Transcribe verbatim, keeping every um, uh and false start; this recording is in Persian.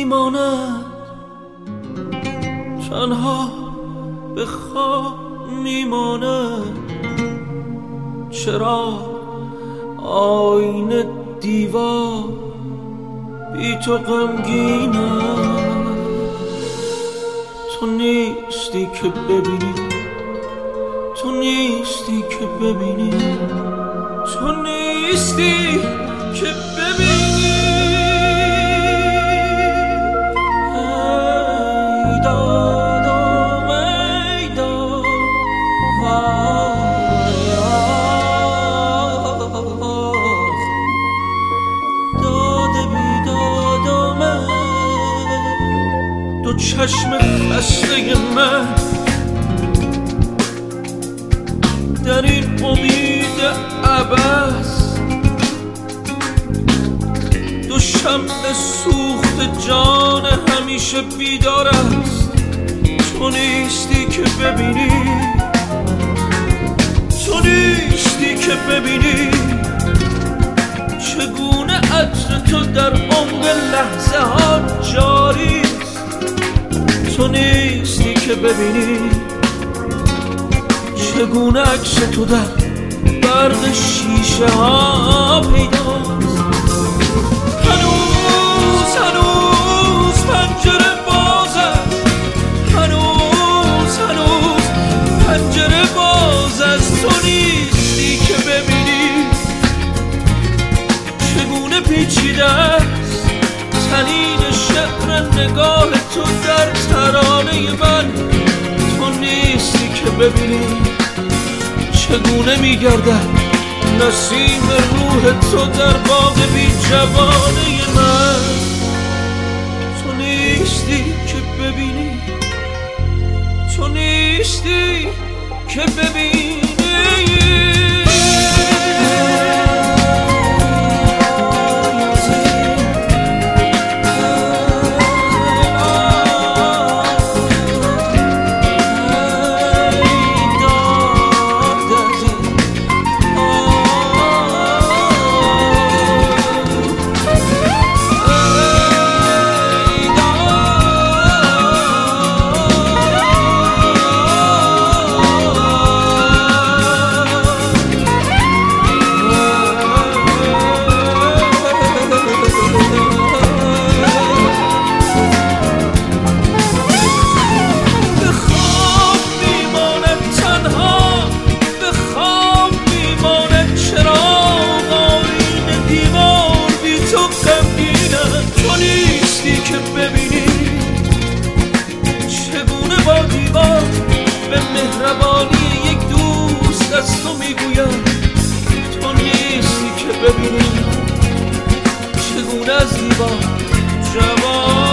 میماند، تنها به خواب میماند. چرا آینه دیوار بی تو غمگینم؟ تو نیستی که ببینی، تو نیستی که ببینی، تو نیستی که ببینی. ای دادم ای داد وای آخ، داد بیدادم دو چشم خسته من در این امید عبث، دو شمع سوخت جان همیشه بیدار است. تو نیستی که ببینی، تو نیستی که ببینی چگونه عطر تو در عمق لحظه ها جاری است. تو نیستی که ببینی چگونه عکس تو در برق شیشه ها پیداست. هنوز هنوز پنجره باز است، هنوز هنوز پنجره باز است. تو نیستی که ببینی چگونه پیچیده است طنین شعر نگاه تو در ترانه من. تو نیستی که ببینی چگونه میگردد نسیم روح تو در باغ بی جوانه من. تو نیستی که ببینی، تو نیستی که ببینی. مهربانی یک دوست از تو میگویم تو نیستی که ببینی چگونه از دیوار جوان